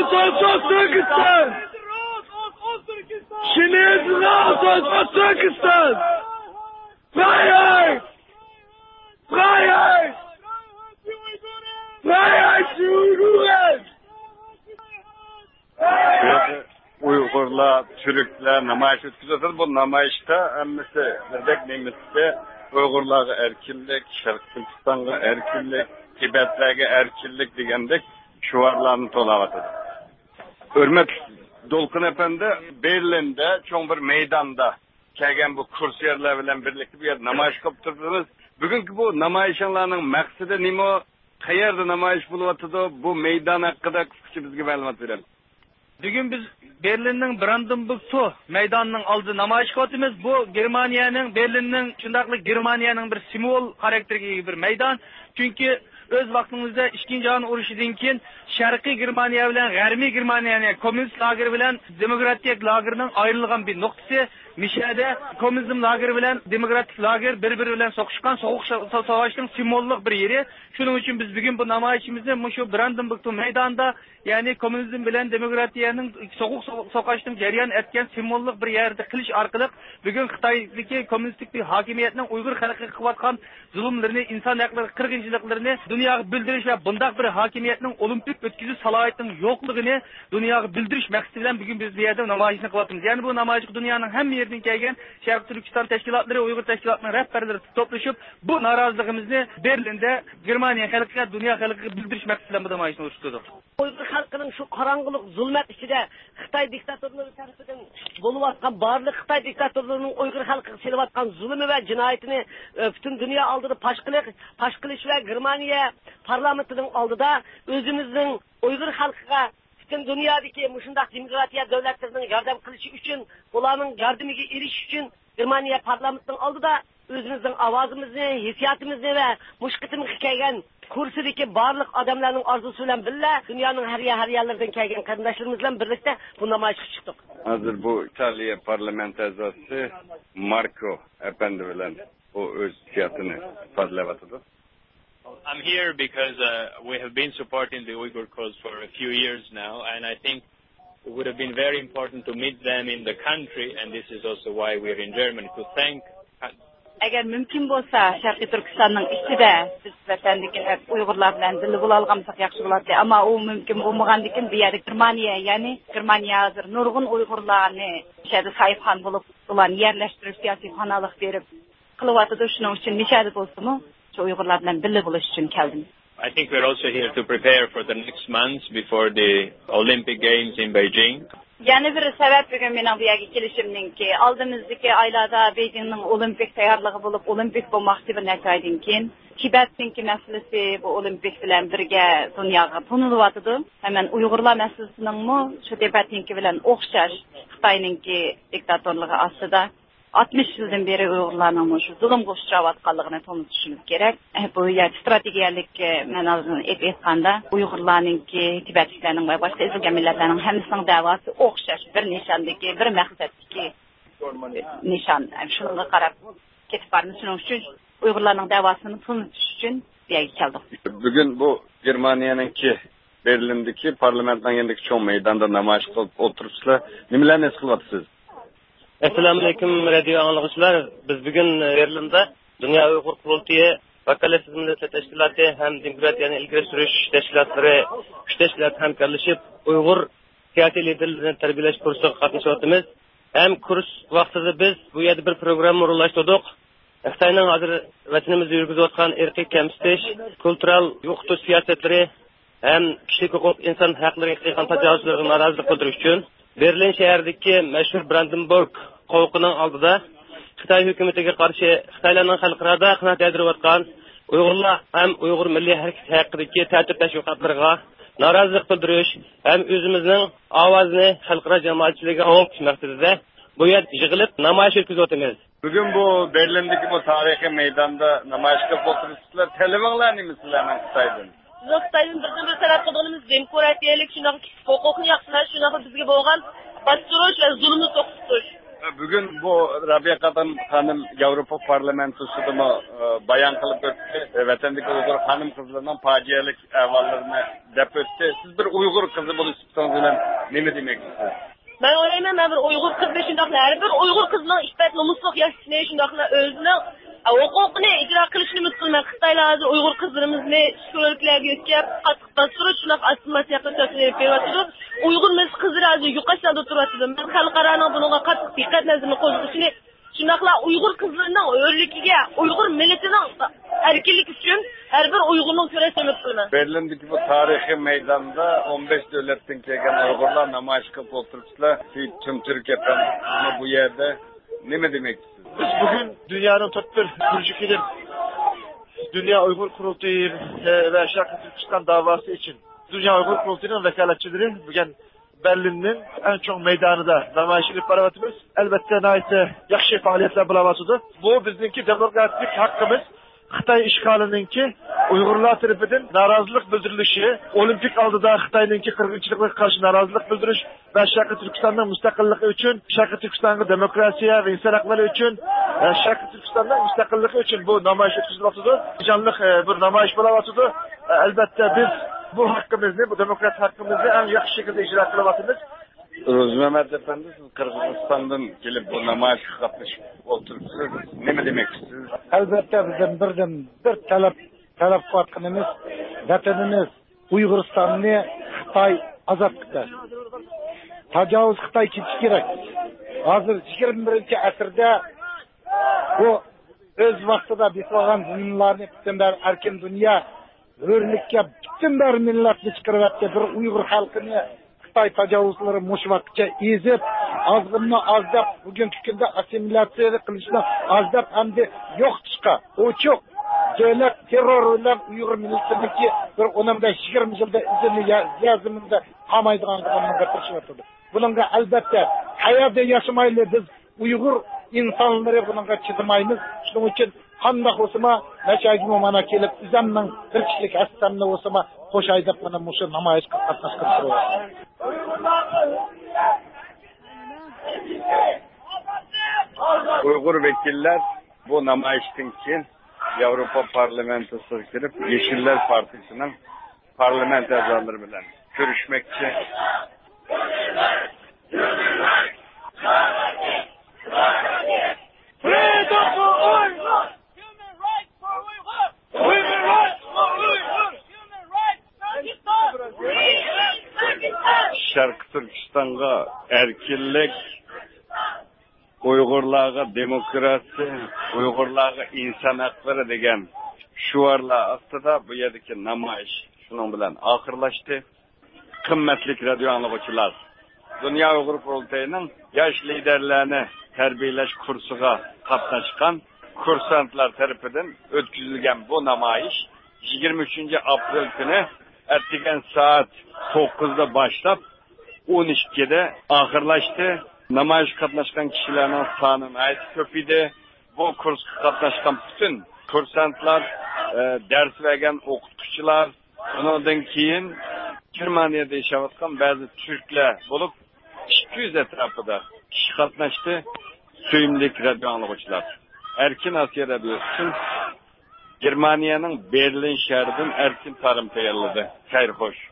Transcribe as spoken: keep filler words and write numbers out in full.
raus aus Türkistan! Chinesen raus aus Türkistan! Freiheit! Freiheit! Freiheit für Uiguren! Uygurlar, Türkler namayış etkiliyorlar. Bu namayışta emmisi birdek neymişse Uygurlarga erkinlik, Şarkı Türkistan'a erkinlik, Tibetlerge erkinlik degandek şuvarlarını tolavatadi. Hürmet Dolkun Efendi Berlin'de çoğun bir meydanda kelgen bu kursiyerler bilen birlikte bir yer namayış kılıp turdunuz. Bugünkü bu namayışanlarının maksidi nimo? Qayerda namayış buluvatıdı? Bu meydan hakkında kısaca bizge ma'lumot verelim. Bugün biz Berlin'nin Brandenburg Tor meydanının aldı namayış kılıptımız. Bu Germaniyanın, Berlin'nin, şundaqlı Germaniyanın bir simbol karakterige bir meydan. Çünkü öz vaqtimizda ikkinchi jahon urushidan keyin Sharqiy Germaniya bilan G'arbiy Germaniya, kommunist lager bilan demokratik lagerning ayrilgan bir nuqtasi. Mishada kommunizm lager bilan demokratik lager bir-biri bilan so'qishgan so'g'uq savaşning simvollik bir yeri. Shuning uchun biz bugun bu namoyishimizni mushu Brandenburg maydonida, ya'ni kommunizm bilan demokratiyaning so'g'uq so'qishning jarayon etgan simvollik bir yerda qilish orqali bugun Xitoydagi kommunistik bir hokimiyatning Uyg'ur xalqiga qilayotgan zulmlarini, inson haqlari qirg'inchiliklarini dunyoga bildirish va bundaq bir hokimiyatning olimpik o'tkazish salohiyatining yo'qligini dunyoga bildirish maqsadi bilan bugun biz bu yerda namoyishni qilyapmiz. Ya'ni bu namoyish dunyoning hamma yerdan kelgan Sharq Turkiston tashkilotlari, Uyg'ur tashkilotlarining rahbarlari to'plashib bu noroziligimizni Berlinda Germaniya xalqiga, dunyo xalqiga bildirish maqsadi bilan bu namoyishni o'tkazdik. Uyg'ur xalqining shu qorong'ulik zulmat ichida Xitoy diktatorlari tarafidan bo'layotgan barliq Xitoy diktatorlarining Uyg'ur xalqiga qilayotgan zulmi va jinoyatini butun dunyo oldida pash qilish, pash qilish va Germaniya parlamentining oldida o'zimizning Uyg'ur xalqiga bütün dünyadaki mushundaq demokratiya davlatlarining yordam qilishi uchun, ularning yordamiga erishish uchun Germaniya parlamentining oldida o'zimizning ovozimizni, hissiyotimizni va mushqitimizga kelgan kursidagi barliq odamlarning orzusi bilan birga dunyoning har har yerlaridan kelgan qarindoshlarimiz bilan birlikda bu namoyishga chiqdik. Hozir bu Italiya parlament a'zosi Marco Efendi bilan o o'z hissiyotini ifodalayotir. I'm here because uh, we have been supporting the Uyghur cause for a few years now, and I think it would have been very important to meet them in the country, and this is also why we're in Germany, to thank. Agar mumkin bo'lsa, Sharqiy Turkistonning ichida biz vatandagi Uyg'urlar bilan dil bo'la olgansak yaxshi bo'lardi. Ammo u mumkin bo'lmagandikin bu yerda Germaniya, ya'ni Germaniya hozir nurg'un Uyg'urlarni shada sayfxon bo'lib, ularni yerlashtirish siyosiy xonalik berib qilyapti. Shuning uchun nishadi bo'lsa-mu, Uyg'urlar bilan birga bo'lish uchun keldim. I think we're also here to prepare for the next months before the Olympic Games in Beijing. Yana bir sabab bugun mening bu yerga kelishimninki, oldimizdagi oylarda Beijingning olimpik tayyorligi bo'lib, olimpik bo'lmoqchi bir narsadan keyin Tibetning masalasi bu olimpik bilan birga dunyoga tonilyapti. Hemen Uyg'urlar masalasining-mi shu Tibetning bilan o'xshash Xitoyningki diktatorligi ostida altmış yıldan beri Uyg'urlarning shu zulmga uchrayotganligini tanitishimiz kerak. Bu yer strategiyalik ma'nosini aytganda Uyg'urlarningki, Tibetliklarning va boshqa ezilgan millatlarning hammasining da'vosi o'xshash bir nishondagi, bir maqsaddagi nishon. Shunga qarab ketib bormiz. Shuning uchun Uyg'urlarning da'vosini tanitish uchun bu yerga keldik. Bugun bu Germaniyaningki Berlindagi parlamentning yanındaki cho'ng maydonda namoyish qilib o'tiribsizlar. Nimalarni his qilyapsiz? Assalomu alaykum radio anglag'uchilar. Biz bugun Berlinda Dunyo Uyg'ur qurultiyi, Vakolatli millatlar tashkiloti ham demokratiyani ilgari surish tashkilotlari, uch tashkilot hamkorlashib Uyg'ur siyosiy liderlarini tarbiyalash kursida qatnashyapmiz. Ham kurs vaqtida biz bu yerda bir programma o'rinlashtirdik. Xitoyning hozir vatanimizda yurgizayotgan irqiy kamsitish, kultural yo'qotish siyosatlari ham kishilik huquq, inson haqlariga qilgan tajovuzlarga norozilik bildirish uchun Berlin shahridagi mashhur Brandenburg qo'yqining oldida Xitoy hukumatiga qarshi Xitoylarning xalqaro qanot yaydirayotgan Uyg'urlar ham Uyg'ur milliy harakati haqidagi tartib tashviqotlariga norozilik bildirish ham o'zimizning ovozini xalqaro jamoatchilikka olqish maqsadida bu yerga yig'ilib namoyish o'tkazayotimiz. Bugun bu Berlindagi bu tarixiy maydonda namoyish qilib o'tiribsizlar. Talabanglar nima sizlarning Xitoydan? Xitoydan birdan bir talab qilganimiz demokratiyalik, shunaqa huquqni yaxshilash, shunaqa bizga bo'lgan bastirish va zulmni to'xtatish. Bugün bu Rabia Kadın Hanım Avrupa Parlamentosu'da mı e, bayan kılıp öttü. Vatandaki Uygur hanım kızlarından facialik ahvallarını dep öttü. Siz bir Uygur kızı bulup tutsanız ne mi demek istiyorsunuz? Ben olayman, ben bir Uygur kızı şundaqla, her bir Uygur kızının iffet nomusluk yaşasını şundaqla özünün hukukunu icra qilishini umid qilman. Xitoylar hozir Uyg'ur qizlarimizni sho'rliklarga yetkazib, qattiq bostirib, shunaqa assimilyatsiya qilib beryapti. Uyg'ur mis qizlari hozir yuqashlarda turyapti. Men xalqaroning bunga qattiq diqqat nazarini qo'zg'ashini, shunaqla Uyg'ur qizlarining o'rligiga, Uyg'ur millatining erkinlik uchun her bir Uyg'urning kurashini umid qilman. Berlin'deki bu tarihi meydanda on beş devletten kelgan Uyg'urlar namoyish qilib o'tiribsizlar. Tüm Türkiye'den ama bu yerde ne mi demek? Biz bugün dünyanın dört bir burcukidir. Dünya Uygur Kurultayı e, ve Şarkı Türkistan davası için Dünya Uygur Kurultayı'nın vekaletçileri bugün Berlin'in en çok meydanında namoyish qilib boryapmiz. Elbette nayte yaxshi faaliyetler bulamatıdır. Bu bizimki demokratik hakkımız. Xitoy ishg'olininki Uyg'urlar tarafidan norozilik bildirilishi, olimpik oldida Xitoyninki qirg'inchilikqa qarshi norozilik bildirish va Sharqiy Turkistonning mustaqilligi uchun, Sharqiy Turkistonga demokratiya va inson haqlari uchun, Sharqiy Turkistonning mustaqilligi uchun bu namoyish o'tkazilyapti. Jonli bir namoyish bo'lyapti. Albatta biz bu haqqimizni, bu demokratik haqqimizni eng yaxshi shaklda ijro qilyapmiz. Rozmehmet Efendi, siz Kırgızistan'dan gelip bu namoyishga qatnashib o'tiribsiz. Nima demoqchisiz? Albatta bizden birden bir talep talep qilayotganimiz vatanimiz Uyg'uristonni Xitoy azod qildi. Tajovuz Xitoy ketishi kerak. Hozir yigirma birinchi asrda bu o'z vaqtida bitilgan zulmlarni butun bir erkin dunyo hurlikka butun bir millatni chiqaryapti. Bir Uyg'ur xalqini Xitoy tajovuzlari mushvaqcha ezib, azg'inni azdab, bugungi kunda assimilyatsiya qilishni azdab hamda yo'q chiqa. Ochiq davlat terror bilan Uyg'ur millatidagi bir o'nda yigirma yilda izini yazimida qamaydiganligini gapirishyotir. Bunga albatta hayotda yashamayli biz Uyg'ur insonlari bunga chidamaymiz. Shuning uchun qanday bo'lsa, nashagimi mana kelib izamning bir kishilik astamni bo'lsa, qo'shay deb mana shu namoyish qatnashib Uygur vekiller bu namoyishdan keyin Avrupa Parlamentosu'na kirib, Yeşiller Partisi'nin parlament a'zolari bilan ko'rishmoqchi. Freedom for Uyghur! Human rights for Uyghur! Human rights for Uyghur! Human rights Pakistan! Şarkı Türkistan'a erkinlik, Uyg'urlarga demokrasi, Uyg'urlarga inson haqlari degan shuarlar ostida bu yerdagi namoyish shuning bilan oxirlashdi. Qimmatli radio anglovchilar, Dunyo Uyg'ur Qurultayining yosh liderlarini tarbiyalash kursiga qatnashgan kursantlar tarafidan o'tkazilgan bu namoyish yigirma uchinchi aprel kuni ertagan soat to'qqizda boshlab o'n ikkida oxirlashdi. Namoyish qatnashgan kishilarning soni aytib ko'paydi. Bu kursga qatnashgan bütün kursantlar, e, ders bergan o'qituvchilar, undan keyin Germaniyada yashayotgan ba'zi turklar bo'lib ikki yuz atrofida kishi qatnashdi. Suyimli radio anglovchilar, Erkin Osiyo radiosi uchun Germaniyaning Berlin shahridan Erkin Tarim tayyorladi. Xayr xo'sh.